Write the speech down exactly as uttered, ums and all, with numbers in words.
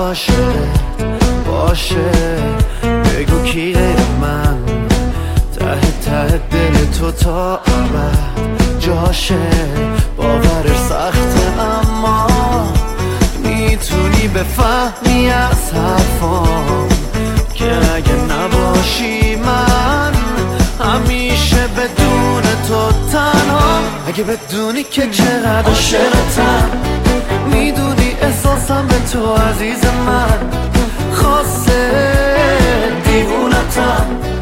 عاشقت باشه، بگو کی غیر من ته ته دل تو تا ابد جاشه. باورش سخته اما میتونی بفهمی از حرفام که اگه نباشی من همیشه بدون تو تنها. اگه بدونی که چقدر عاشقتم، میدونی احساسم به تو عزیز من، خاصه دیوونتم.